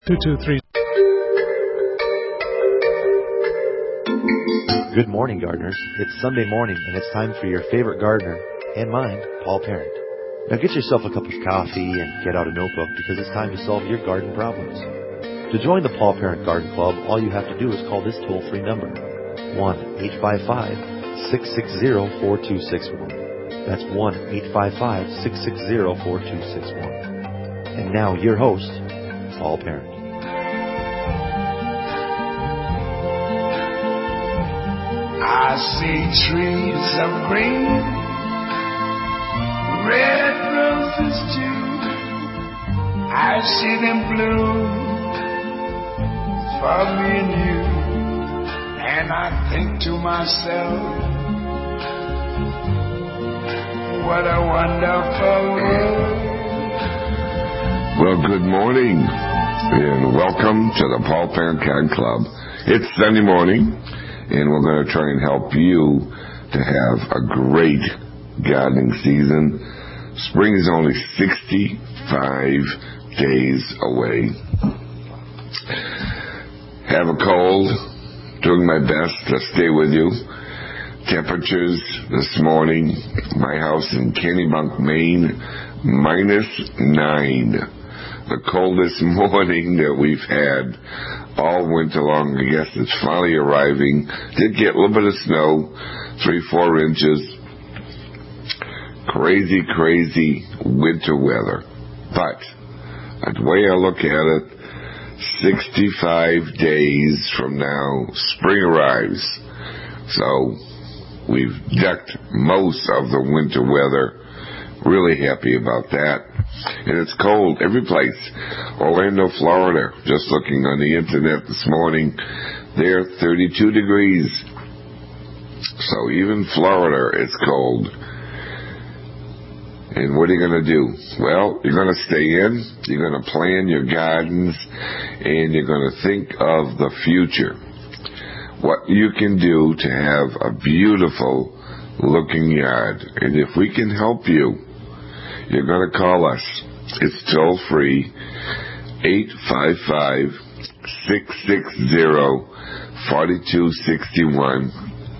223. Good morning, gardeners. It's Sunday morning, and it's time for your favorite gardener, and mine, Paul Parent. Now get yourself a cup of coffee and get out a notebook because it's time to solve your garden problems. To join the Paul Parent Garden Club, all you have to do is call this toll-free number, 1-855-660-4261. That's 1-855-660-4261. And now, your host, Paul Parent. I see trees of green, red roses too. I see them bloom for me and you. And I think to myself, what a wonderful world. Well, good morning and welcome to the Paul Parent Garden Club. It's Sunday morning, and we're going to try and help you to have a great gardening season. Spring is only 65 days away. Have a cold. Doing my best to stay with you. Temperatures this morning, my house in Kennebunk, Maine, -9. The coldest morning that we've had all winter long. I guess it's finally arriving. Did get a little bit of snow, 3-4 inches. Crazy winter weather. But the way I look at it, 65 days from now, spring arrives. So we've ducked most of the winter weather. Really happy about that. And it's cold every place. Orlando, Florida, just looking on the internet this morning, they're 32 degrees. So even Florida is cold. And what are you going to do? Well, you're going to stay in, you're going to plan your gardens, and you're going to think of the future. What you can do to have a beautiful looking yard. And if we can help you, you're going to call us. It's toll free, 855-660-4261.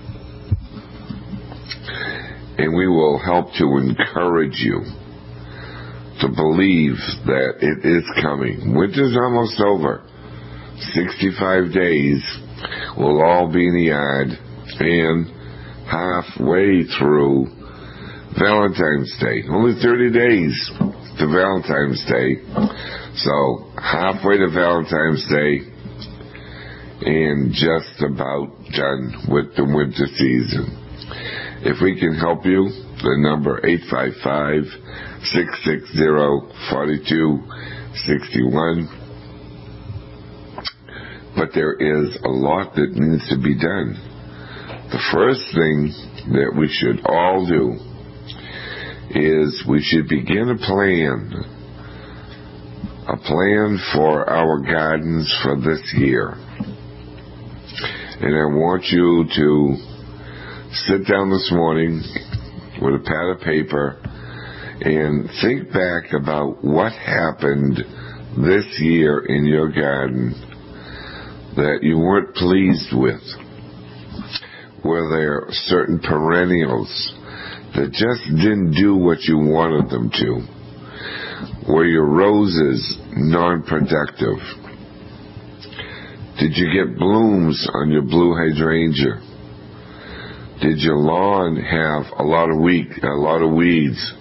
And we will help to encourage you to believe that it is coming. Winter's almost over. 65 days, we'll all be in the yard, and halfway through Valentine's Day. Only 30 days to Valentine's Day. So halfway to Valentine's Day and just about done with the winter season. If we can help you, the number 855-660-4261. But there is a lot that needs to be done. The first thing that we should all do is we should begin a plan for our gardens for this year. And I want you to sit down this morning with a pad of paper and think back about what happened this year in your garden that you weren't pleased with. Were there certain perennials that just didn't do what you wanted them to? Were your roses non-productive? Did you get blooms on your blue hydrangea? Did your lawn have a lot of weeds?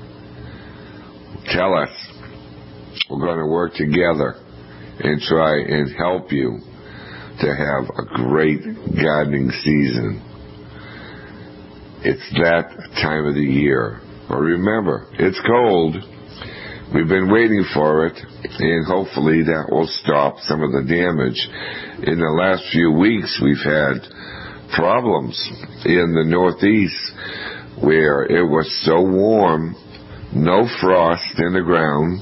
Tell us. We're going to work together and try and help you to have a great gardening season. It's that time of the year. But remember, it's cold. We've been waiting for it, and hopefully that will stop some of the damage. In the last few weeks, we've had problems in the Northeast where it was so warm, no frost in the ground,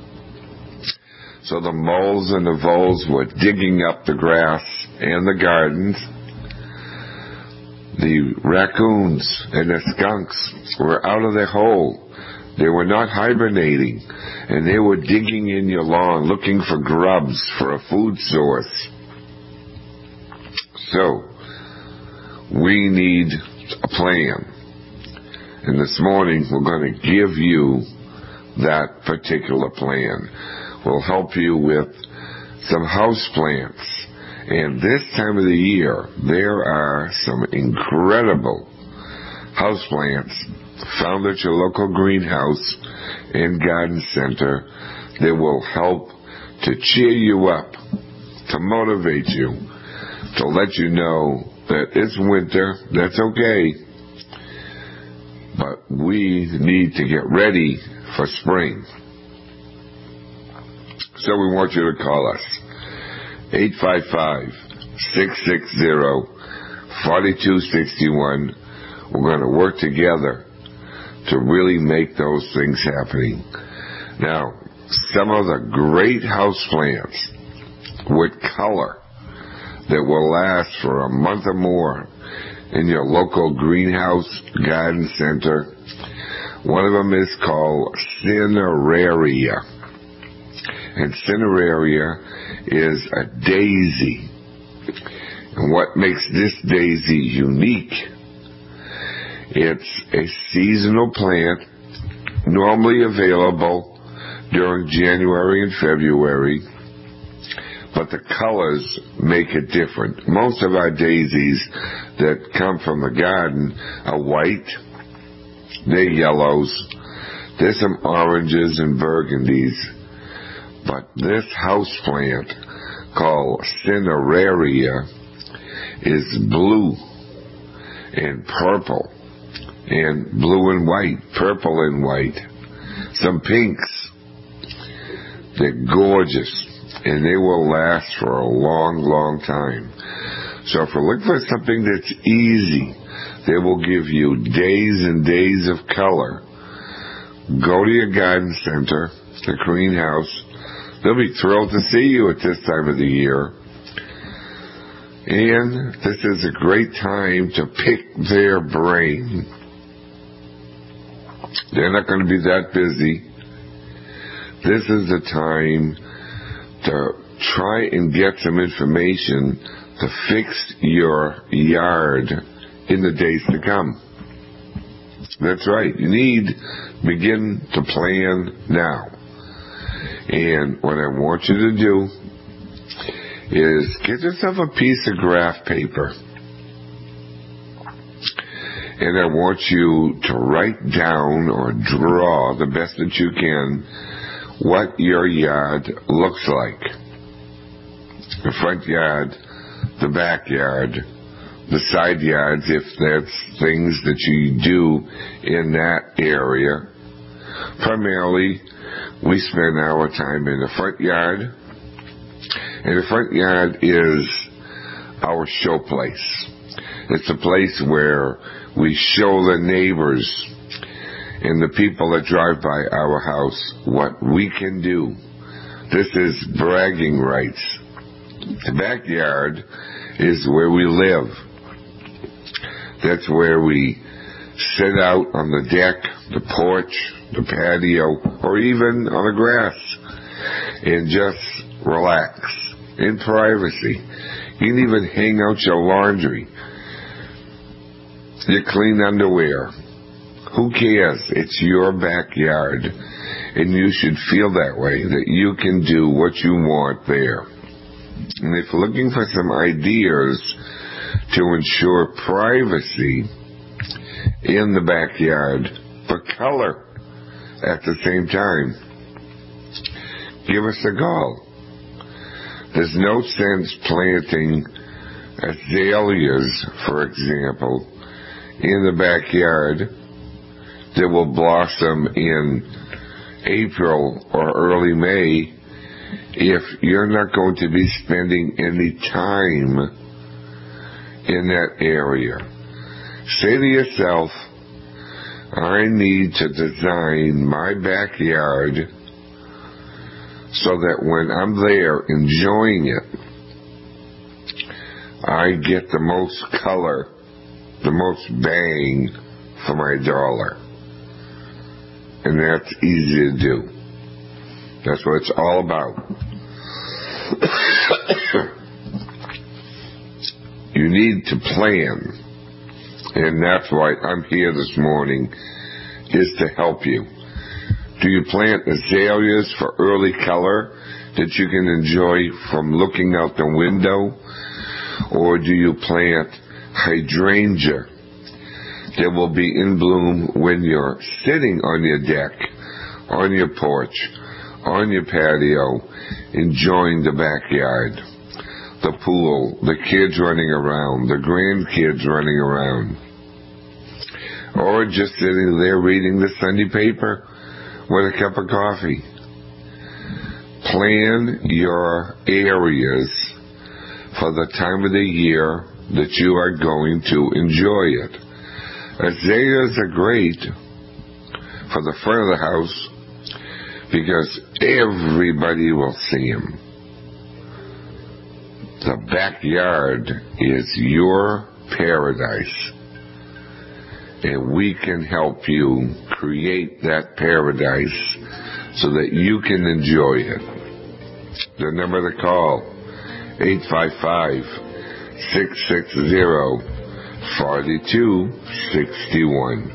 so the moles and the voles were digging up the grass and the gardens. The raccoons and the skunks were out of their hole. They were not hibernating, and they were digging in your lawn looking for grubs for a food source. So, we need a plan. And this morning, we're going to give you that particular plan. We'll help you with some house plants. And this time of the year, there are some incredible house plants found at your local greenhouse and garden center that will help to cheer you up, to motivate you, to let you know that it's winter, that's okay, but we need to get ready for spring. So we want you to call us, 855-660-4261. We're going to work together to really make those things happening. Now, some of the great house plants with color that will last for a month or more in your local greenhouse garden center. One of them is called Cineraria. And Cineraria is a daisy. And what makes this daisy unique, it's a seasonal plant normally available during January and February, but the colors make it different. Most of our daisies that come from the garden are white, they're yellows, there's some oranges and burgundies, but this house plant called Cineraria is blue and purple and blue and white, purple and white, some pinks. They're gorgeous, and they will last for a long, long time. So if we're looking for something that's easy, they will give you days and days of color, go to your garden center, the greenhouse. They'll be thrilled to see you at this time of the year. And this is a great time to pick their brain. They're not going to be that busy. This is the time to try and get some information to fix your yard in the days to come. That's right. You need to begin to plan now. And what I want you to do is get yourself a piece of graph paper. And I want you to write down or draw the best that you can what your yard looks like. The front yard, the backyard, the side yards, if that's things that you do in that area. Primarily, we spend our time in the front yard, and the front yard is our show place. It's a place where we show the neighbors and the people that drive by our house what we can do. This is bragging rights. The backyard is where we live. That's where we sit out on the deck, the porch, the patio, or even on the grass and just relax in privacy. You can even hang out your laundry, your clean underwear. Who cares? It's your backyard, and you should feel that way, that you can do what you want there. And if you're looking for some ideas to ensure privacy in the backyard, but color at the same time, give us a call. There's no sense planting azaleas, for example, in the backyard that will blossom in April or early May if you're not going to be spending any time in that area. Say to yourself, I need to design my backyard so that when I'm there enjoying it, I get the most color, the most bang for my dollar. and that's easy to do. That's what it's all about. You need to plan, and that's why I'm here this morning, is to help you. Do you plant azaleas for early color that you can enjoy from looking out the window? Or do you plant hydrangea that will be in bloom when you're sitting on your deck, on your porch, on your patio, enjoying the backyard, the pool, the kids running around, the grandkids running around? Or just sitting there reading the Sunday paper with a cup of coffee? Plan your areas for the time of the year that you are going to enjoy it. Azaleas are great for the front of the house because everybody will see them. The backyard is your paradise, and we can help you create that paradise so that you can enjoy it. The number to call, 855-660-4261.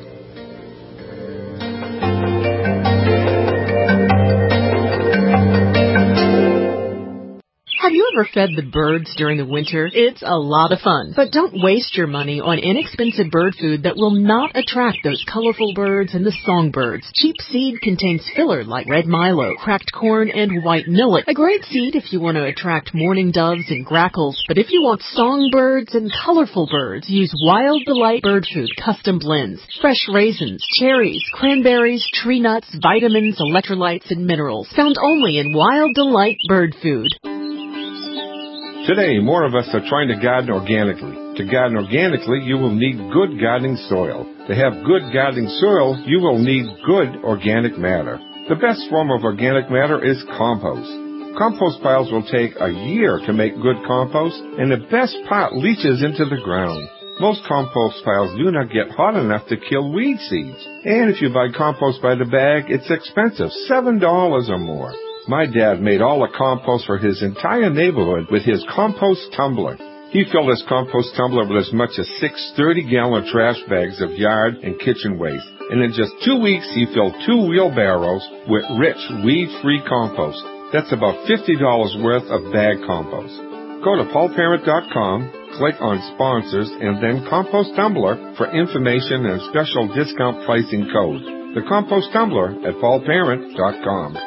Have you ever fed the birds during the winter? It's a lot of fun. But don't waste your money on inexpensive bird food that will not attract those colorful birds and the songbirds. Cheap seed contains filler like red milo, cracked corn, and white millet. A great seed if you want to attract mourning doves and grackles. But if you want songbirds and colorful birds, use Wild Delight Bird Food Custom Blends. Fresh raisins, cherries, cranberries, tree nuts, vitamins, electrolytes, and minerals. Found only in Wild Delight Bird Food. Today, more of us are trying to garden organically. To garden organically, you will need good gardening soil. To have good gardening soil, you will need good organic matter. The best form of organic matter is compost. Compost piles will take a year to make good compost, and the best part leaches into the ground. Most compost piles do not get hot enough to kill weed seeds. And if you buy compost by the bag, it's expensive, $7 or more. My dad made all the compost for his entire neighborhood with his compost tumbler. He filled his compost tumbler with as much as 6 30-gallon trash bags of yard and kitchen waste. And in just 2 weeks, he filled 2 wheelbarrows with rich, weed-free compost. That's about $50 worth of bag compost. Go to paulparent.com, click on Sponsors, and then Compost Tumbler for information and special discount pricing code. The Compost Tumbler at paulparent.com.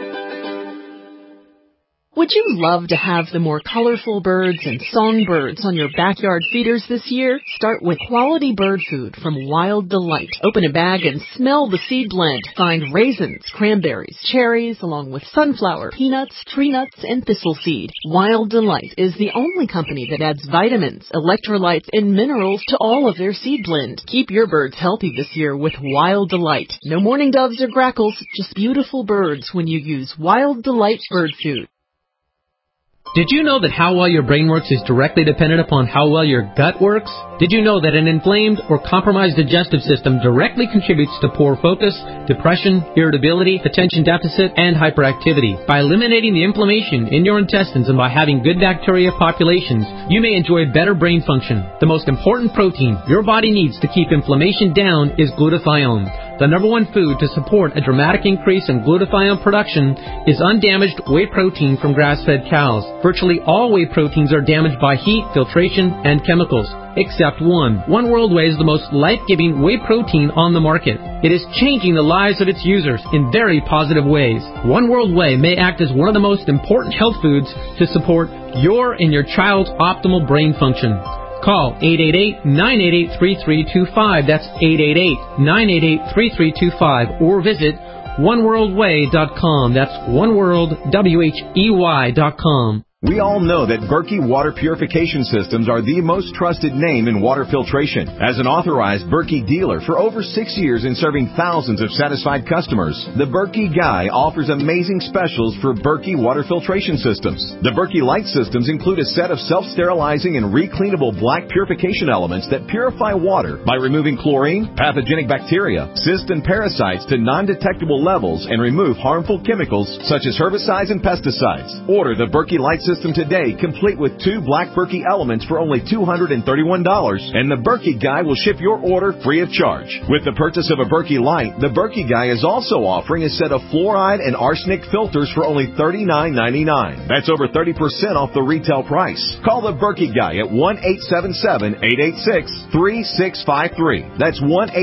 Would you love to have the more colorful birds and songbirds on your backyard feeders this year? Start with quality bird food from Wild Delight. Open a bag and smell the seed blend. Find raisins, cranberries, cherries, along with sunflower, peanuts, tree nuts, and thistle seed. Wild Delight is the only company that adds vitamins, electrolytes, and minerals to all of their seed blend. Keep your birds healthy this year with Wild Delight. No mourning doves or grackles, just beautiful birds when you use Wild Delight bird food. Did you know that how well your brain works is directly dependent upon how well your gut works? Did you know that an inflamed or compromised digestive system directly contributes to poor focus, depression, irritability, attention deficit, and hyperactivity? By eliminating the inflammation in your intestines and by having good bacteria populations, you may enjoy better brain function. The most important protein your body needs to keep inflammation down is glutathione. The number one food to support a dramatic increase in glutathione production is undamaged whey protein from grass-fed cows. Virtually all whey proteins are damaged by heat, filtration, and chemicals, except one. One World Whey is the most life-giving whey protein on the market. It is changing the lives of its users in very positive ways. One World Whey may act as one of the most important health foods to support your and your child's optimal brain function. Call 888-988-3325. That's 888-988-3325. Or visit oneworldwhey.com. That's oneworldwhey.com. We all know that Berkey Water Purification Systems are the most trusted name in water filtration. As an authorized Berkey dealer for over 6 years in serving thousands of satisfied customers, the Berkey Guy offers amazing specials for Berkey Water Filtration Systems. The Berkey Light Systems include a set of self-sterilizing and recleanable black purification elements that purify water by removing chlorine, pathogenic bacteria, cysts, and parasites to non-detectable levels and remove harmful chemicals such as herbicides and pesticides. Order the Berkey Light System today, complete with 2 black Berkey elements for only $231, and the Berkey Guy will ship your order free of charge. With the purchase of a Berkey Light, the Berkey Guy is also offering a set of fluoride and arsenic filters for only $39.99. That's over 30% off the retail price. Call the Berkey Guy at 1-877-886-3653. That's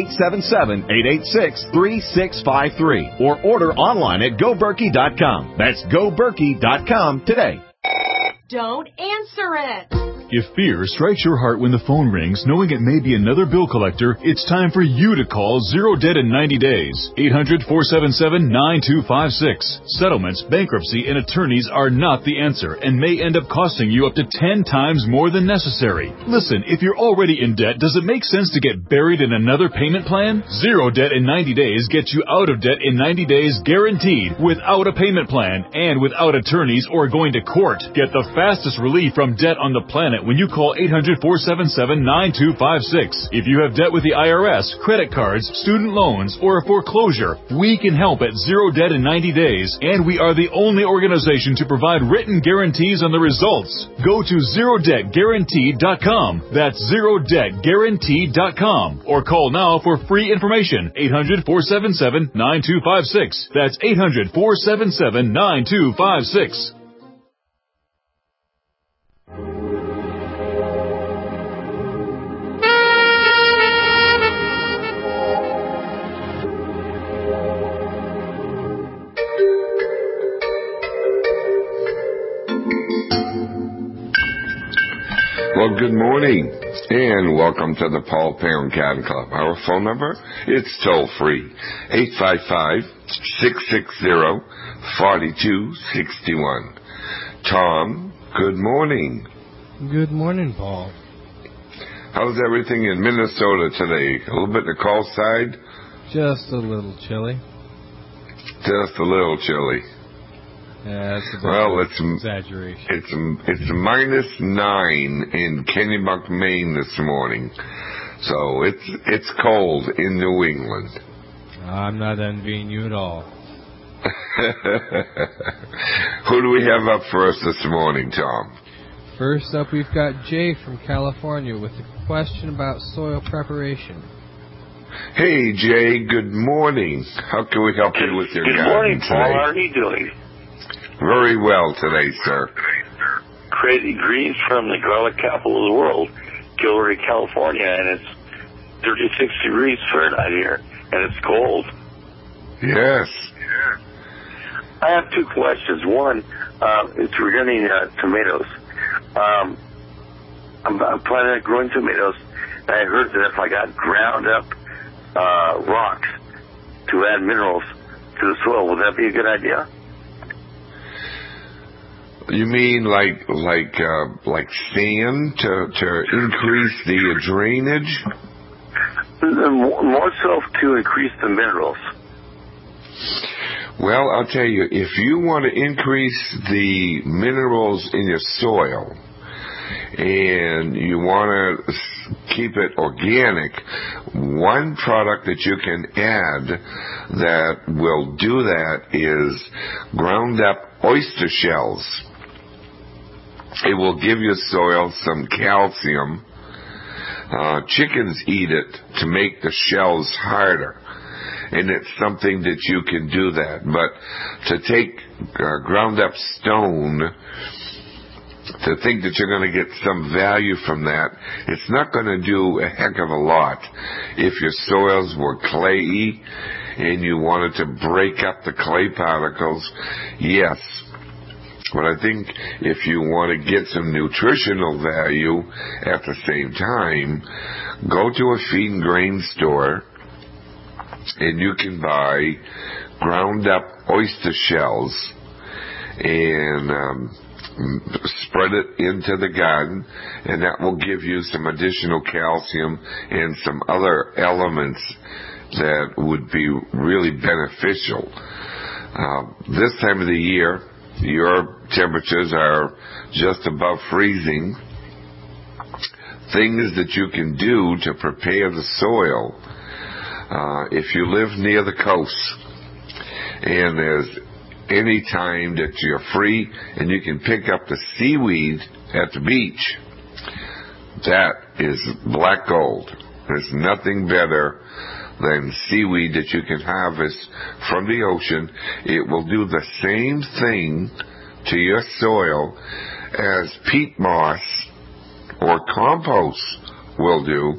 1-877-886-3653. Or order online at GoBerkey.com. That's GoBerkey.com today. Don't answer it. If fear strikes your heart when the phone rings, knowing it may be another bill collector, it's time for you to call Zero Debt in 90 days. 800-477-9256. Settlements, bankruptcy, and attorneys are not the answer and may end up costing you up to 10 times more than necessary. Listen, if you're already in debt, does it make sense to get buried in another payment plan? Zero Debt in 90 days gets you out of debt in 90 days guaranteed, without a payment plan and without attorneys or going to court. Get the fastest relief from debt on the planet when you call 800-477-9256. If you have debt with the IRS, credit cards, student loans, or a foreclosure, we can help at Zero Debt in 90 days, and we are the only organization to provide written guarantees on the results. Go to ZeroDebtGuaranteed.com. That's ZeroDebtGuaranteed.com. Or call now for free information. 800-477-9256. That's 800-477-9256. Well, good morning, and welcome to the Paul Parent Garden Club. Our phone number, it's toll-free, 855-660-4261. Tom, good morning. Good morning, Paul. How's everything in Minnesota today? A little bit on the cold side? Just a little chilly. Just a little chilly. Yeah, that's a exaggeration. It's -9 in Kennebunk, Maine this morning, so it's cold in New England. I'm not envying you at all. Who do we have up for us this morning, Tom? First up, we've got Jay from California with a question about soil preparation. Hey, Jay. Good morning. How can we help you with your garden today? Good morning, Paul. How are you doing? Very well today, sir. Crazy Greens from the garlic capital of the world, Gilroy, California, and it's 36 degrees Fahrenheit here, and it's cold. Yes. I have 2 questions. One, it's regarding tomatoes. I'm planning on growing tomatoes, and I heard that if I got ground up rocks to add minerals to the soil, would that be a good idea? You mean like sand to increase the drainage? More so to increase the minerals. Well, I'll tell you, if you want to increase the minerals in your soil and you want to keep it organic, one product that you can add that will do that is ground up oyster shells. It will give your soil some calcium. Chickens eat it to make the shells harder, and it's something that you can do that. But to take ground up stone, to think that you're going to get some value from that, it's not going to do a heck of a lot. If your soils were clayey and you wanted to break up the clay particles, yes. But I think if you want to get some nutritional value at the same time, go to a feed and grain store and you can buy ground up oyster shells, and spread it into the garden, and that will give you some additional calcium and some other elements that would be really beneficial. This time of the year, your temperatures are just above freezing. Things that you can do to prepare the soil. If you live near the coast and there's any time that you're free and you can pick up the seaweed at the beach, that is black gold. There's nothing better than seaweed that you can harvest from the ocean. It will do the same thing to your soil as peat moss or compost will do,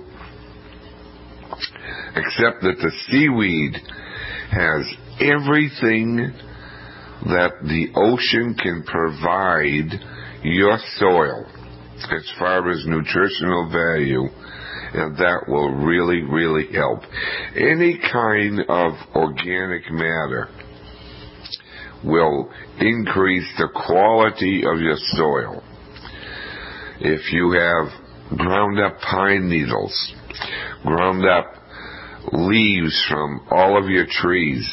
except that the seaweed has everything that the ocean can provide your soil as far as nutritional value, and that will really, really help. Any kind of organic matter will increase the quality of your soil. If you have ground up pine needles, ground up leaves from all of your trees,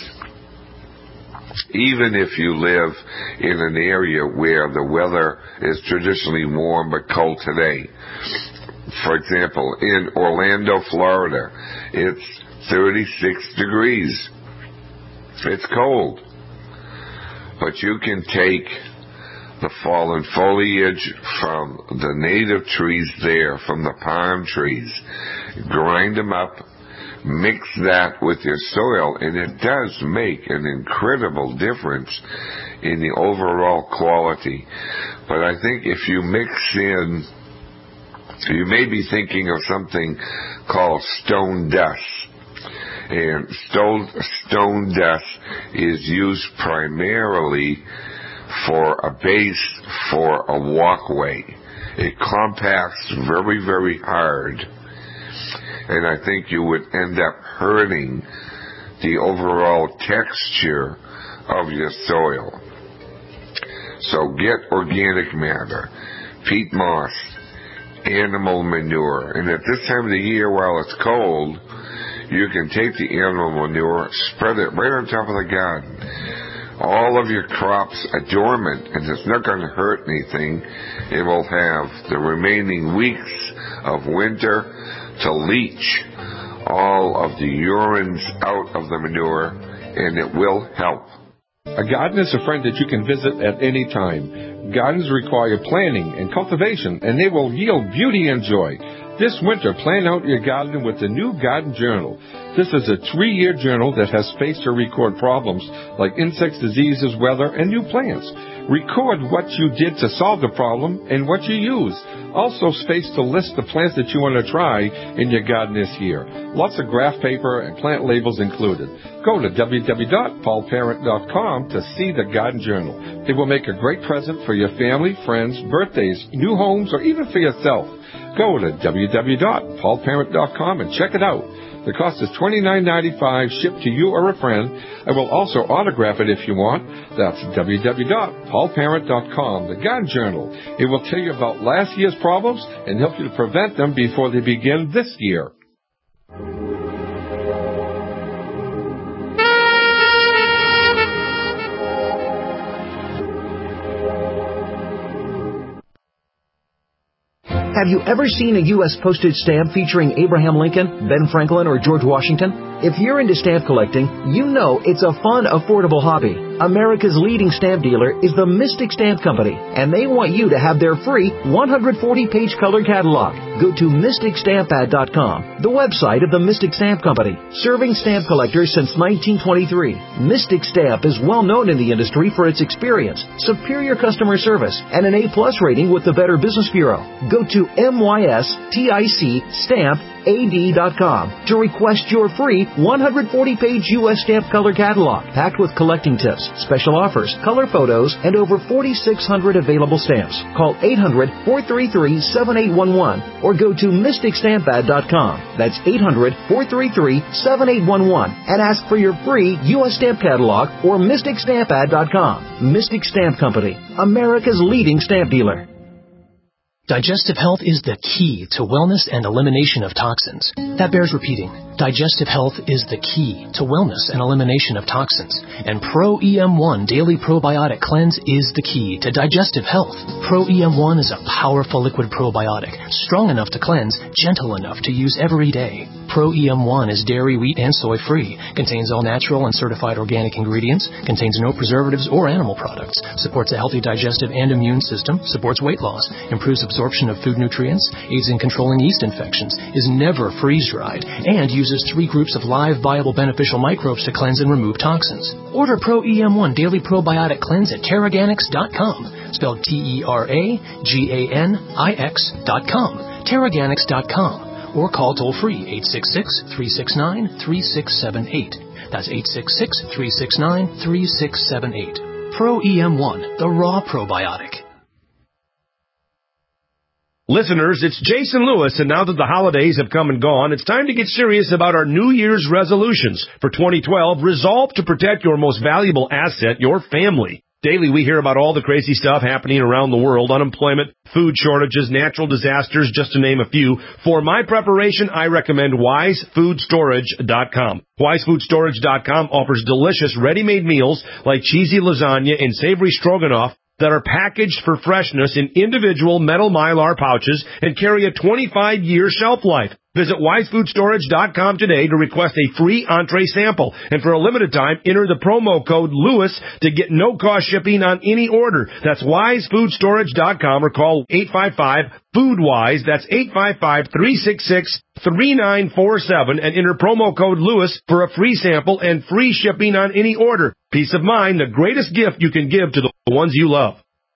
even if you live in an area where the weather is traditionally warm but cold today. For example, in Orlando, Florida, it's 36 degrees. It's cold. But you can take the fallen foliage from the native trees there, from the palm trees, grind them up, mix that with your soil, and it does make an incredible difference in the overall quality. But I think if you mix in, you may be thinking of something called stone dust. And stone dust is used primarily for a base for a walkway. It compacts very, very hard. And I think you would end up hurting the overall texture of your soil. So get organic matter, peat moss, animal manure. And at this time of the year, while it's cold, you can take the animal manure, spread it right on top of the garden. All of your crops are dormant, and it's not going to hurt anything. It will have the remaining weeks of winter to leach all of the urines out of the manure, and it will help. A garden is a friend that you can visit at any time. Gardens require planning and cultivation, and they will yield beauty and joy. This winter, plan out your garden with the new Garden Journal. This is a 3-year journal that has space to record problems like insects, diseases, weather, and new plants. Record what you did to solve the problem and what you used. Also space to list the plants that you want to try in your garden this year. Lots of graph paper and plant labels included. Go to www.paulparent.com to see the Garden Journal. It will make a great present for your family, friends, birthdays, new homes, or even for yourself. Go to www.paulparent.com and check it out. The cost is $29.95 shipped to you or a friend. I will also autograph it if you want. That's www.paulparent.com, the Garden Journal. It will tell you about last year's problems and help you to prevent them before they begin this year. Have you ever seen a U.S. postage stamp featuring Abraham Lincoln, Ben Franklin, or George Washington? If you're into stamp collecting, you know it's a fun, affordable hobby. America's leading stamp dealer is the Mystic Stamp Company, and they want you to have their free 140-page color catalog. Go to MysticStampAd.com, the website of the Mystic Stamp Company, serving stamp collectors since 1923. Mystic Stamp is well known in the industry for its experience, superior customer service, and an A+ rating with the Better Business Bureau. Go to MysticStamp.com to request your free 140-page U.S. stamp color catalog packed with collecting tips, special offers, color photos, and over 4,600 available stamps. Call 800-433-7811 or go to MysticStampAd.com. That's 800-433-7811 and ask for your free U.S. stamp catalog or MysticStampAd.com. Mystic Stamp Company, America's leading stamp dealer. Digestive health is the key to wellness and elimination of toxins. That bears repeating. Digestive health is the key to wellness and elimination of toxins. And Pro-EM1 Daily Probiotic Cleanse is the key to digestive health. Pro-EM1 is a powerful liquid probiotic, strong enough to cleanse, gentle enough to use every day. Pro-EM1 is dairy, wheat, and soy-free, contains all natural and certified organic ingredients, contains no preservatives or animal products, supports a healthy digestive and immune system, supports weight loss, improves absorption of food nutrients, aids in controlling yeast infections, is never freeze-dried, and uses 3 groups of live, viable, beneficial microbes to cleanse and remove toxins. Order Pro-EM1 Daily Probiotic Cleanse at Teraganix.com, spelled Teraganix.com, Teraganix.com. Or call toll-free 866-369-3678. That's 866-369-3678. Pro-EM1, the raw probiotic. Listeners, it's Jason Lewis, and now that the holidays have come and gone, it's time to get serious about our New Year's resolutions. For 2012, resolve to protect your most valuable asset, your family. Daily, we hear about all the crazy stuff happening around the world, unemployment, food shortages, natural disasters, just to name a few. For my preparation, I recommend WiseFoodStorage.com. WiseFoodStorage.com offers delicious ready-made meals like cheesy lasagna and savory stroganoff that are packaged for freshness in individual metal Mylar pouches and carry a 25-year shelf life. Visit WiseFoodStorage.com today to request a free entree sample. And for a limited time, enter the promo code LEWIS to get no-cost shipping on any order. That's WiseFoodStorage.com or call 855-FOODWISE. That's 855-366-3947 and enter promo code LEWIS for a free sample and free shipping on any order. Peace of mind, the greatest gift you can give to the ones you love.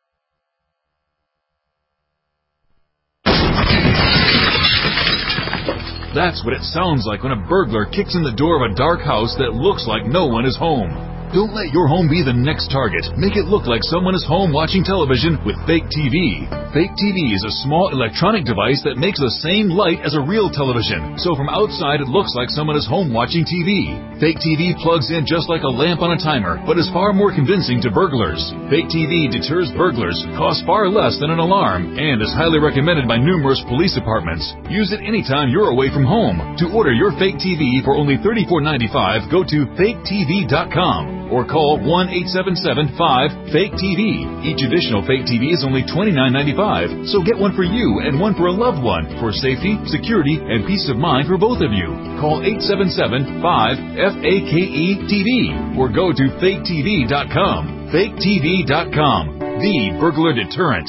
That's what it sounds like when a burglar kicks in the door of a dark house that looks like no one is home. Don't let your home be the next target. Make it look like someone is home watching television with Fake TV. Fake TV is a small electronic device that makes the same light as a real television. So from outside, it looks like someone is home watching TV. Fake TV plugs in just like a lamp on a timer, but is far more convincing to burglars. Fake TV deters burglars, costs far less than an alarm, and is highly recommended by numerous police departments. Use it anytime you're away from home. To order your Fake TV for only $34.95, go to faketv.com. or call 1-877-5-FAKE-TV. Each additional Fake TV is only $29.95, so get one for you and one for a loved one for safety, security, and peace of mind for both of you. Call 877-5-FAKE-TV or go to faketv.com. FakeTV.com, the burglar deterrent.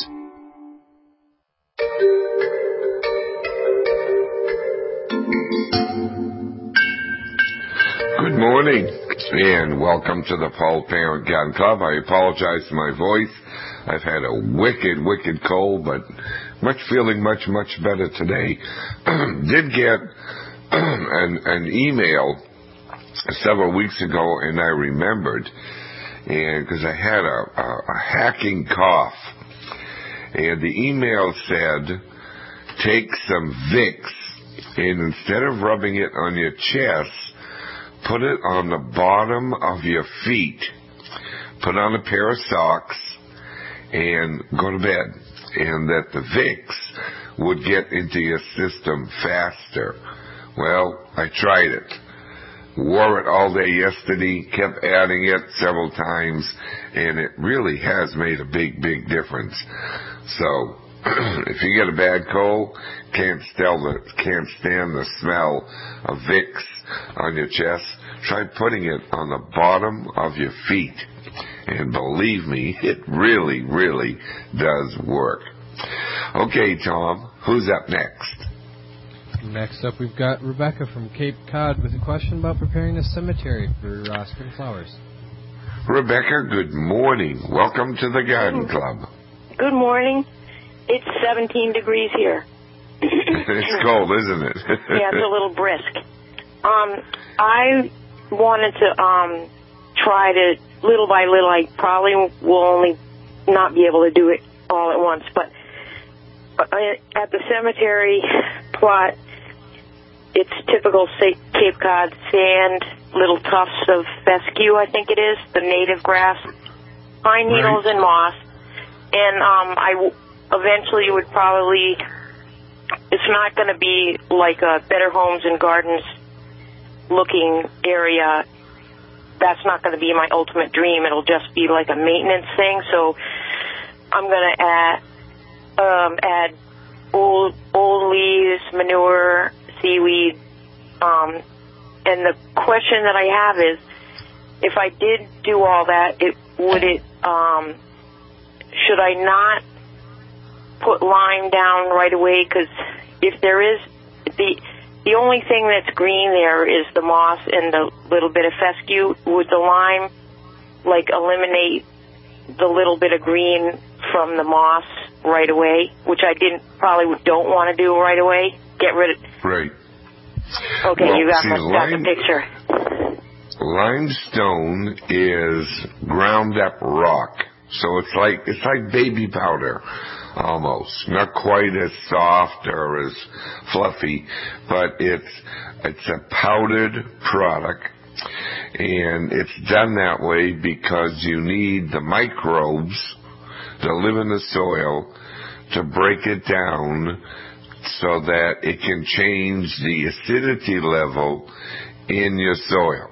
Good morning, and welcome to the Paul Parent Gun Club. I apologize for my voice. I've had a wicked cold, but feeling much better today. Did get an email several weeks ago, and I remembered, and because I had a hacking cough, and the email said, take some Vicks, and instead of rubbing it on your chest, put it on the bottom of your feet. Put on a pair of socks and go to bed. And that the Vicks would get into your system faster. Well, I tried it. Wore it all day yesterday, kept adding it several times, and it really has made a big difference. So, if you get a bad cold, can't stand the smell of Vicks on your chest, try putting it on the bottom of your feet. And believe me, it really does work. Okay, Tom, who's up next? Next up, we've got Rebecca from Cape Cod with a question about preparing a cemetery for Spring Flowers. Rebecca, good morning. Welcome to the Garden Club. Good morning. It's 17 degrees here. It's cold, isn't it? Yeah, it's a little brisk. I wanted to try to, little by little, I probably will only not be able to do it all at once, but at the cemetery plot, it's typical Cape Cod sand, little tufts of fescue, I think it is, the native grass, pine needles, and moss. And I eventually would probably, it's not going to be like a Better Homes and Gardens looking area. That's not going to be my ultimate dream. It'll just be like a maintenance thing. So I'm going to add old leaves, manure, seaweed. And the question that I have is, if I did do all that, should I not put lime down right away? Because if there is, the only thing that's green there is the moss and the little bit of fescue. Would the lime, like, eliminate the little bit of green from the moss right away, which I probably don't want to do right away? Get rid of... Right. Okay, well, you got the picture. Limestone is ground up rock. So it's like baby powder, almost. Not quite as soft or as fluffy, but it's a powdered product, and it's done that way because you need the microbes that live in the soil to break it down so that it can change the acidity level in your soil.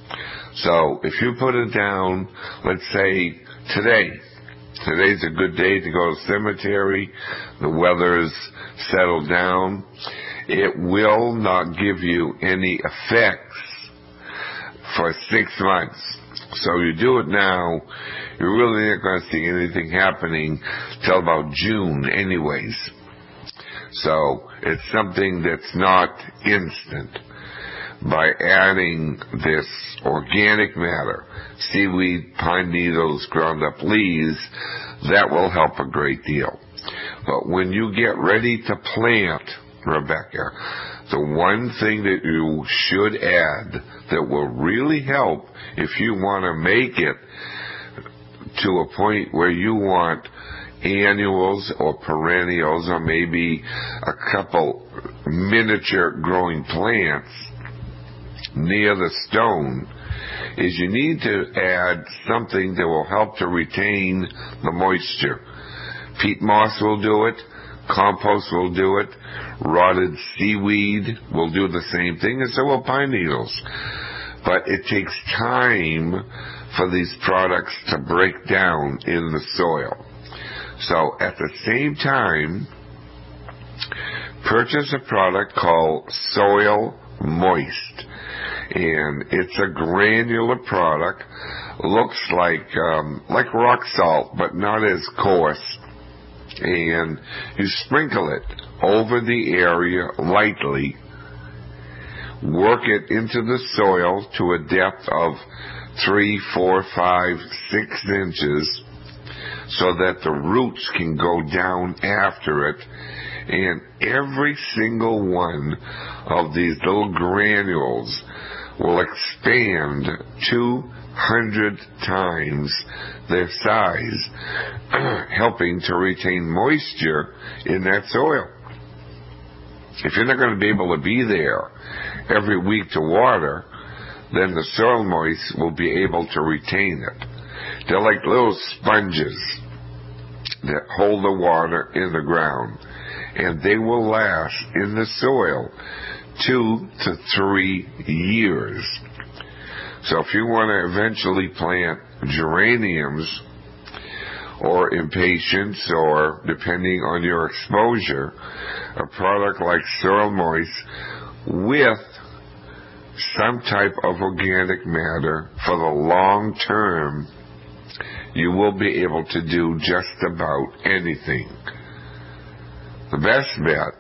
So if you put it down, let's say today's a good day to go to the cemetery, the weather's settled down, it will not give you any effects for 6 months. So you do it now, you're really not going to see anything happening till about June anyways. So it's something that's not instant. By adding this organic matter, seaweed, pine needles, ground up leaves, that will help a great deal. But when you get ready to plant, Rebecca, the one thing that you should add that will really help if you want to make it to a point where you want annuals or perennials or maybe a couple miniature growing plants near the stone, is you need to add something that will help to retain the moisture. Peat moss will do it, compost will do it, rotted seaweed will do the same thing, and so will pine needles. But it takes time for these products to break down in the soil. So at the same time, purchase a product called Soil Moist. And it's a granular product, looks like rock salt, but not as coarse. And you sprinkle it over the area lightly, work it into the soil to a depth of 3, 4, 5, 6 inches, so that the roots can go down after it. And every single one of these little granules will expand 200 times their size, helping to retain moisture in that soil. If you're not going to be able to be there every week to water, then the Soil Moist will be able to retain it. They're like little sponges that hold the water in the ground, and they will last in the soil 2 to 3 years. So if you want to eventually plant geraniums or impatiens, or depending on your exposure, a product like Soil Moist with some type of organic matter for the long term, you will be able to do just about anything. The best bet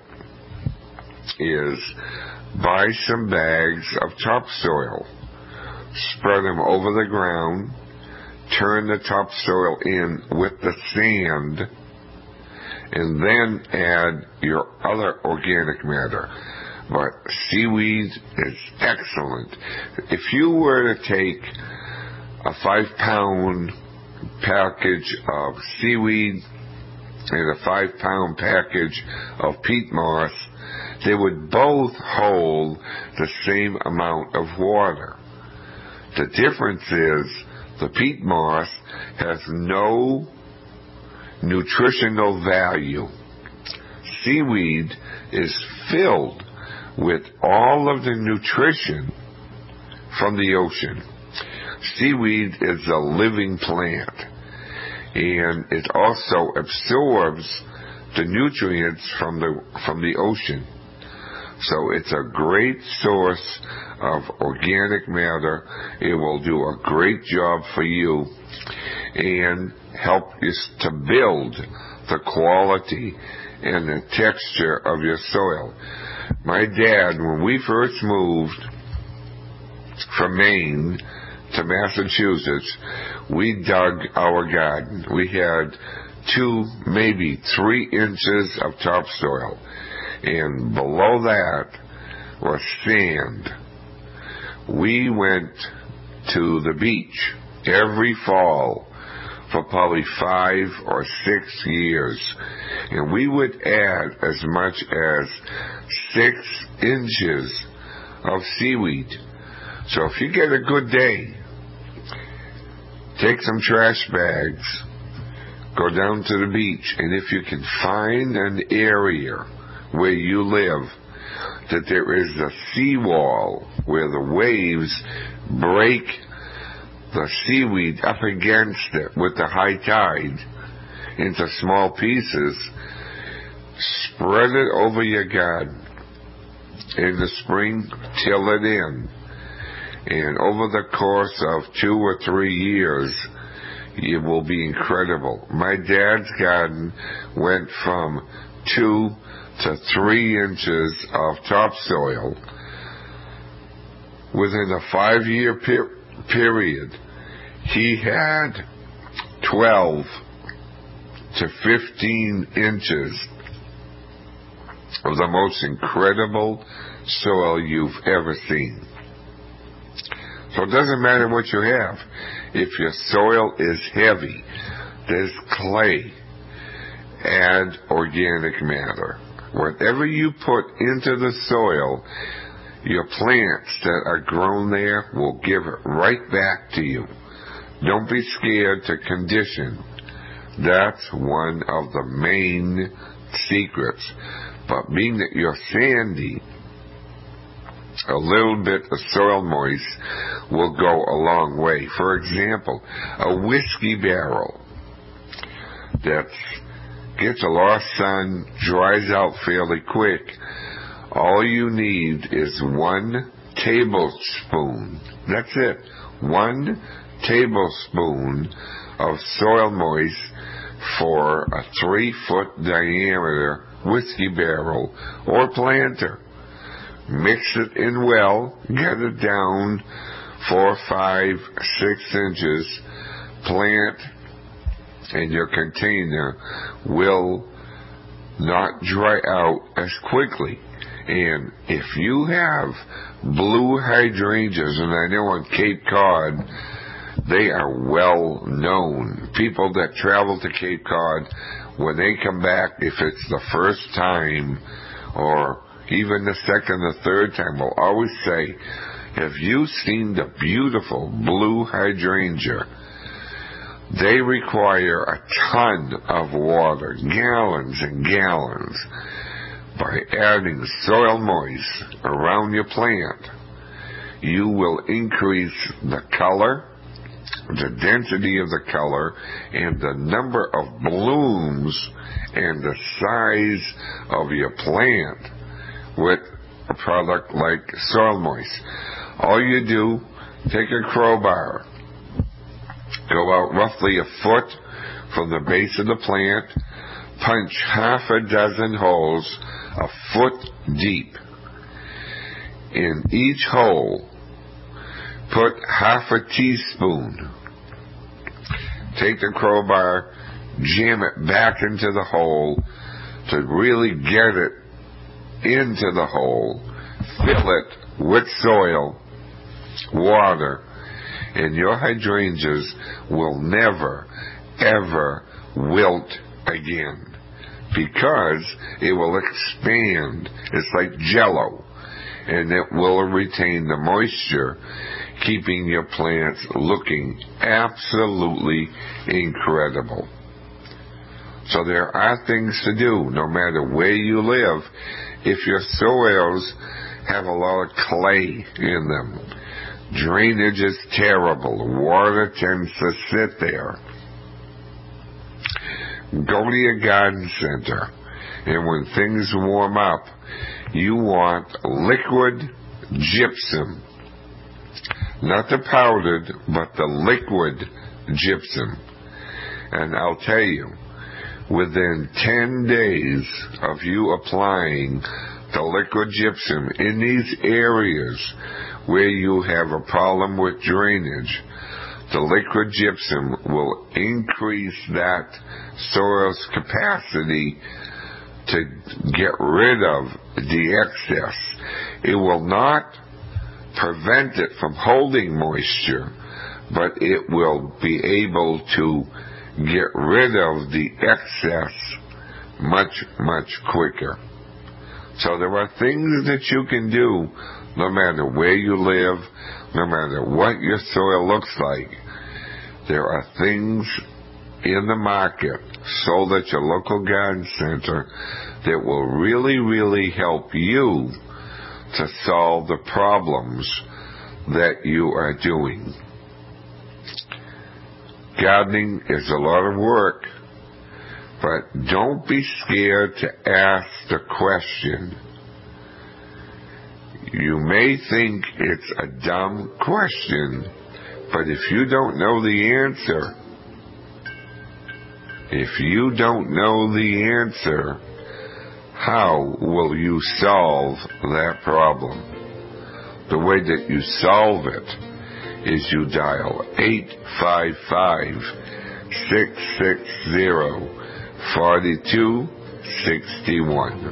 is buy some bags of topsoil, spread them over the ground, turn the topsoil in with the sand, and then add your other organic matter. But seaweed is excellent. If you were to take a 5-pound package of seaweed and a 5-pound package of peat moss, they would both hold the same amount of water. The difference is the peat moss has no nutritional value. Seaweed is filled with all of the nutrition from the ocean. Seaweed is a living plant, and it also absorbs the nutrients from the ocean. So it's a great source of organic matter. It will do a great job for you and help you to build the quality and the texture of your soil. My dad, when we first moved from Maine to Massachusetts, we dug our garden. We had 2, maybe 3 inches of topsoil, and below that was sand. We went to the beach every fall for probably 5 or 6 years, and we would add as much as 6 inches of seaweed. So if you get a good day, take some trash bags, go down to the beach, and if you can find an area where you live that there is a seawall where the waves break the seaweed up against it with the high tide into small pieces, spread it over your garden. In the spring, till it in. And over the course of 2 or 3 years, it will be incredible. My dad's garden went from 2 to 3 inches of topsoil. Within a 5-year period, he had 12 to 15 inches of the most incredible soil you've ever seen. So it doesn't matter what you have. If your soil is heavy, there's clay, add organic matter. Whatever you put into the soil, your plants that are grown there will give it right back to you. Don't be scared to condition. That's one of the main secrets. But being that you're sandy, a little bit of soil moist will go a long way. For example, a whiskey barrel that gets a lot of sun, dries out fairly quick. All you need is 1 tablespoon. That's it. 1 tablespoon of soil moist for a 3-foot diameter whiskey barrel or planter. Mix it in well, get it down 4, 5, 6 inches, plant, and your container will not dry out as quickly. And if you have blue hydrangeas, and I know on Cape Cod, they are well known. People that travel to Cape Cod, when they come back, if it's the first time or even the second or third time, will always say, have you seen the beautiful blue hydrangea? They require a ton of water, gallons and gallons. By adding soil moist around your plant, you will increase the color, the density of the color, and the number of blooms and the size of your plant with a product like soil moist. All you do, take a crowbar, go out roughly 1 foot from the base of the plant, punch 6 holes 1 foot deep. In each hole, put 1/2 teaspoon. Take the crowbar, jam it back into the hole, to really get it into the hole, fill it with soil, water, and your hydrangeas will never, ever wilt again, because it will expand. It's like Jell-O, and it will retain the moisture, keeping your plants looking absolutely incredible. So there are things to do no matter where you live. If your soils have a lot of clay in them, drainage is terrible, water tends to sit there, go to your garden center, and when things warm up, you want liquid gypsum. Not the powdered, but the liquid gypsum. And I'll tell you, within 10 days of you applying the liquid gypsum in these areas where you have a problem with drainage, the liquid gypsum will increase that soil's capacity to get rid of the excess. It will not prevent it from holding moisture, but it will be able to get rid of the excess much, much quicker. So there are things that you can do no matter where you live, no matter what your soil looks like. There are things in the market sold at your local garden center that will really, really help you to solve the problems that you are doing. Gardening is a lot of work, but don't be scared to ask the question. You may think it's a dumb question, but if you don't know the answer, how will you solve that problem? The way that you solve it is you dial 855-660-4261.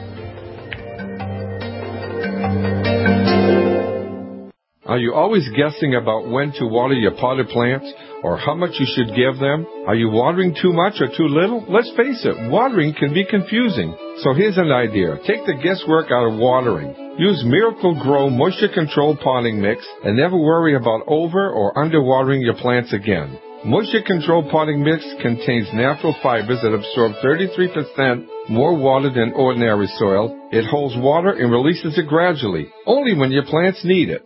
Are you always guessing about when to water your potted plants or how much you should give them? Are you watering too much or too little? Let's face it, watering can be confusing. So here's an idea. Take the guesswork out of watering. Use Miracle-Gro Moisture Control Potting Mix and never worry about over or underwatering your plants again. Moisture Control Potting Mix contains natural fibers that absorb 33% more water than ordinary soil. It holds water and releases it gradually, only when your plants need it.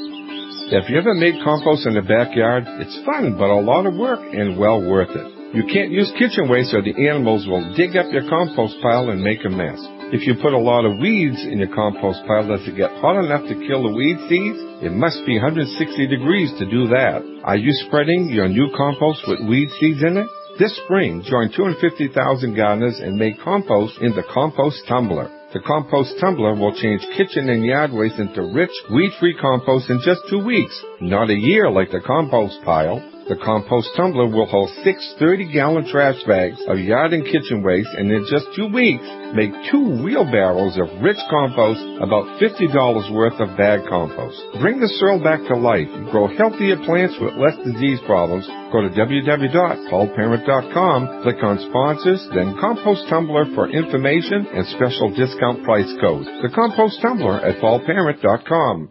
If you ever made compost in the backyard, it's fun, but a lot of work and well worth it. You can't use kitchen waste or the animals will dig up your compost pile and make a mess. If you put a lot of weeds in your compost pile, does it get hot enough to kill the weed seeds? It must be 160 degrees to do that. Are you spreading your new compost with weed seeds in it? This spring, join 250,000 gardeners and make compost in the Compost Tumbler. The Compost Tumbler will change kitchen and yard waste into rich, weed-free compost in just 2 weeks, not a year like the compost pile. The Compost Tumbler will hold 6 30-gallon trash bags of yard and kitchen waste, and in just 2 weeks, make 2 wheelbarrows of rich compost, about $50 worth of bag compost. Bring the soil back to life. Grow healthier plants with less disease problems. Go to www.paulparent.com, click on Sponsors, then Compost Tumbler for information and special discount price code. The Compost Tumbler at paulparent.com.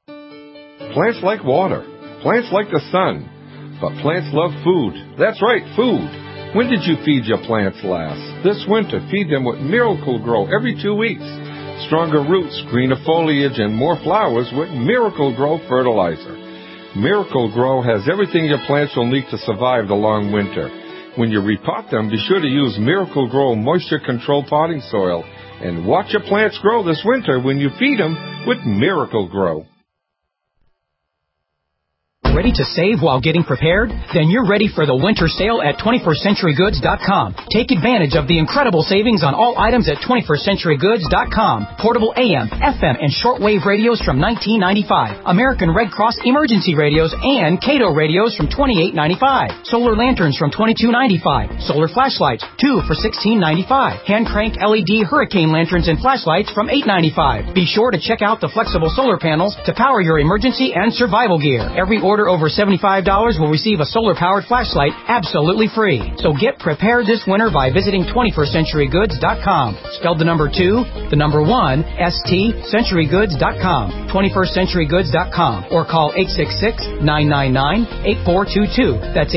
Plants like water. Plants like the sun. But plants love food. That's right, food. When did you feed your plants last? This winter, feed them with Miracle-Gro every 2 weeks. Stronger roots, greener foliage, and more flowers with Miracle-Gro fertilizer. Miracle-Gro has everything your plants will need to survive the long winter. When you repot them, be sure to use Miracle-Gro Moisture Control Potting Soil. And watch your plants grow this winter when you feed them with Miracle-Gro. Ready to save while getting prepared? Then you're ready for the winter sale at 21stCenturyGoods.com. Take advantage of the incredible savings on all items at 21stCenturyGoods.com. Portable AM, FM, and shortwave radios from $19.95. American Red Cross emergency radios and Cato radios from $28.95. Solar lanterns from $22.95. Solar flashlights, 2 for $16.95. Hand crank LED hurricane lanterns and flashlights from $8.95. Be sure to check out the flexible solar panels to power your emergency and survival gear. Every order over $75 will receive a solar-powered flashlight absolutely free. So get prepared this winter by visiting 21stCenturyGoods.com. Spelled the number 2, the number 1, STCenturygoods.com. 21stCenturyGoods.com. Or call 866-999-8422. That's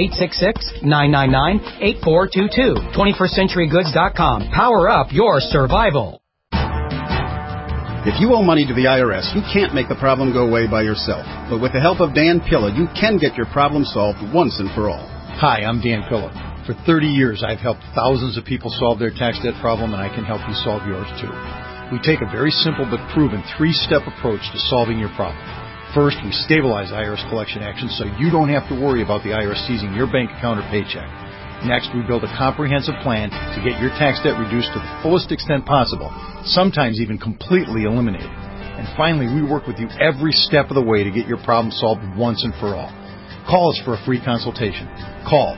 866-999-8422. 21stCenturyGoods.com. Power up your survival. If you owe money to the IRS, you can't make the problem go away by yourself. But with the help of Dan Pilla, you can get your problem solved once and for all. Hi, I'm Dan Pilla. For 30 years, I've helped thousands of people solve their tax debt problem, and I can help you solve yours too. We take a very simple but proven 3-step approach to solving your problem. First, we stabilize IRS collection actions so you don't have to worry about the IRS seizing your bank account or paycheck. Next, we build a comprehensive plan to get your tax debt reduced to the fullest extent possible, sometimes even completely eliminated. And finally, we work with you every step of the way to get your problem solved once and for all. Call us for a free consultation. Call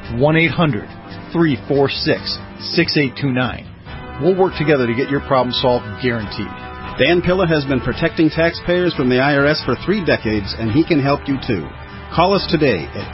1-800-346-6829. We'll work together to get your problem solved, guaranteed. Dan Pilla has been protecting taxpayers from the IRS for 3 decades, and he can help you too. Call us today at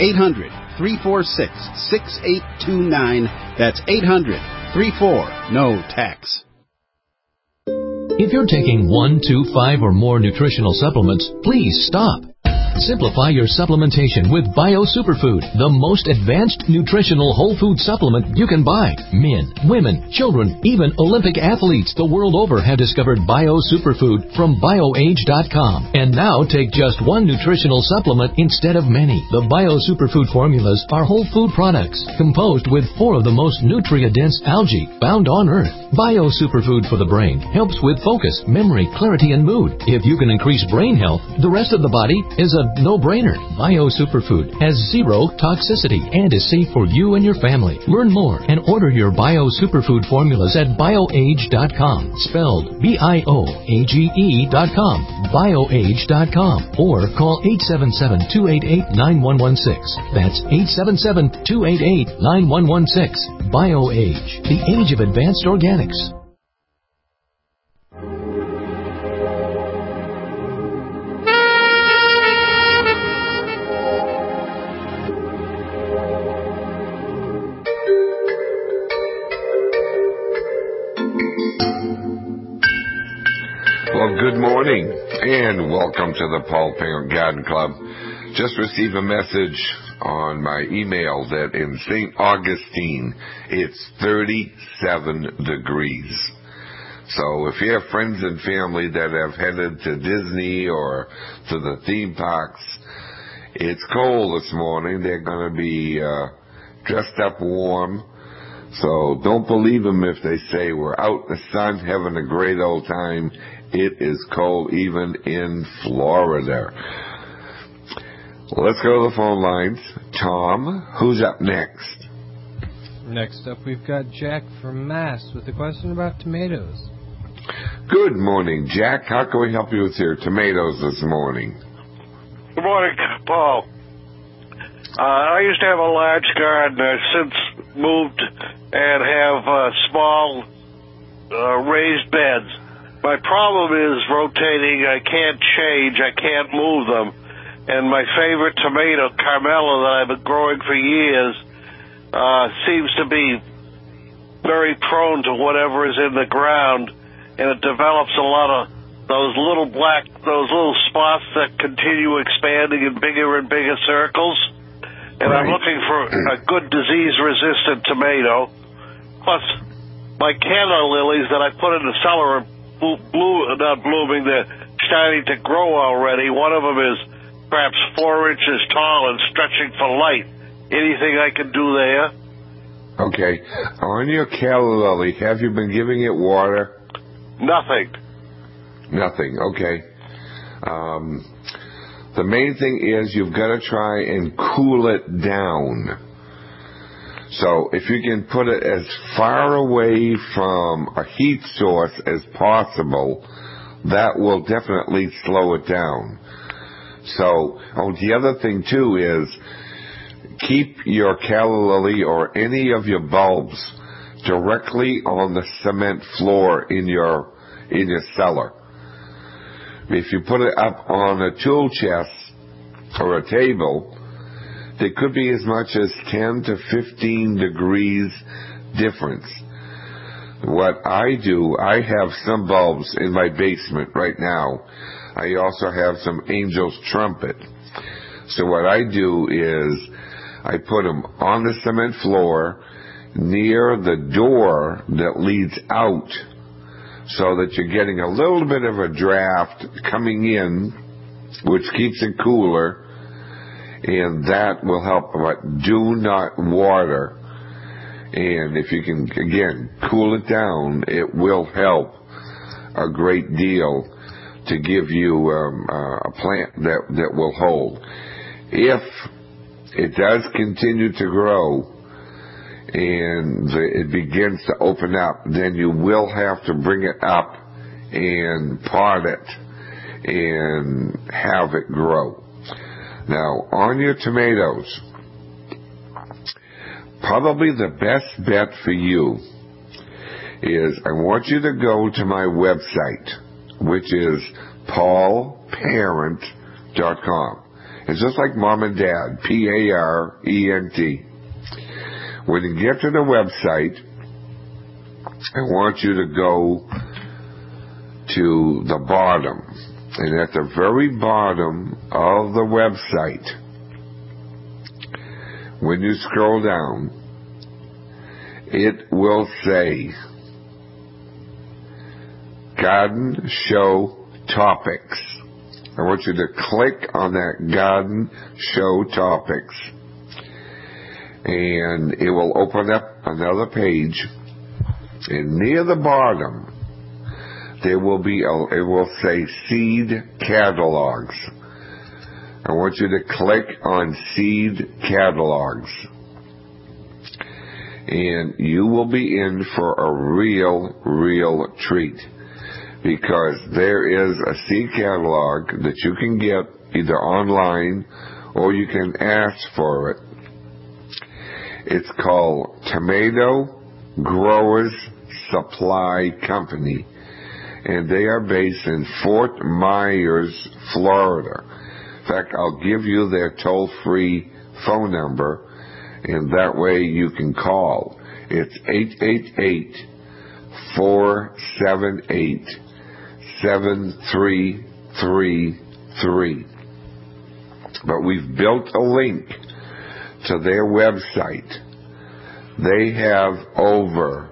800-346-6829. That's 800-34-NO-TAX. If you're taking 1, 2, 5, or more nutritional supplements, please stop. Simplify your supplementation with Bio Superfood, the most advanced nutritional whole food supplement you can buy. Men, women, children, even Olympic athletes the world over have discovered Bio Superfood from BioAge.com. And now take just one nutritional supplement instead of many. The Bio Superfood formulas are whole food products composed with 4 of the most nutrient-dense algae found on Earth. Bio Superfood for the brain helps with focus, memory, clarity, and mood. If you can increase brain health, the rest of the body is a no-brainer. Bio Superfood has 0 toxicity and is safe for you and your family. Learn more and order your Bio Superfood formulas at BioAge.com, spelled BIOAGE.com, BioAge.com, or call 877-288-9116. That's 877-288-9116. BioAge, the age of advanced organics. Well, good morning, and welcome to the Paul Parent Garden Club. Just received a message on my email that in St. Augustine, it's 37 degrees. So if you have friends and family that have headed to Disney or to the theme parks, it's cold this morning. They're going to be dressed up warm. So don't believe them if they say we're out in the sun having a great old time. It is cold even in Florida. Let's go to the phone lines. Tom, who's up next? Next up, we've got Jack from Mass with a question about tomatoes. Good morning, Jack. How can we help you with your tomatoes this morning? Good morning, Paul. I used to have a large garden. I've since moved and have small raised beds. My problem is rotating. I can't change. I can't move them. And my favorite tomato, Carmela, that I've been growing for years, seems to be very prone to whatever is in the ground, and it develops a lot of those little spots that continue expanding in bigger and bigger circles. And right. I'm looking for a good disease-resistant tomato. Plus, my canna lilies that I put in the cellar are not blooming. They're starting to grow already. One of them is perhaps 4 inches tall and stretching for light. Anything I can do there? Okay. On your calla lily, have you been giving it water? Nothing. Nothing. Okay. The main thing is you've got to try and cool it down. So if you can put it as far away from a heat source as possible, that will definitely slow it down. So, the other thing too is keep your calla lily or any of your bulbs directly on the cement floor in your cellar. If you put it up on a tool chest or a table, there could be as much as 10 to 15 degrees difference. What I do, I have some bulbs in my basement right now. I also have some Angel's Trumpet. So what I do is I put them on the cement floor near the door that leads out, so that you're getting a little bit of a draft coming in, which keeps it cooler, and that will help. But do not water. And if you can, again, cool it down, it will help a great deal to give you a plant that will hold. If it does continue to grow and it begins to open up, then you will have to bring it up and pot it and have it grow. Now, on your tomatoes, probably the best bet for you is I want you to go to my website, which is paulparent.com. It's just like mom and dad, P-A-R-E-N-T. When you get to the website, I want you to go to the bottom. And at the very bottom of the website, when you scroll down, it will say Garden Show Topics. I want you to click on that Garden Show Topics, and it will open up another page, and near the bottom there will be it will say Seed Catalogs. I want you to click on Seed Catalogs, and you will be in for a real treat, because there is a seed catalog that you can get either online or you can ask for it. It's called Tomato Growers Supply Company, and they are based in Fort Myers, Florida. In fact, I'll give you their toll-free phone number, and that way you can call. It's 888-478-7333. But we've built a link to their website. They have over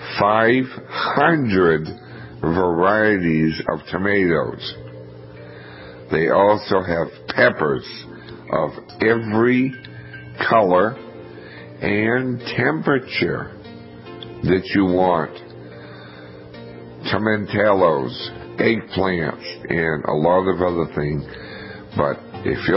500 varieties of tomatoes. They also have peppers of every color and temperature that you want. Tomentelos, eggplants, and a lot of other things. But if you're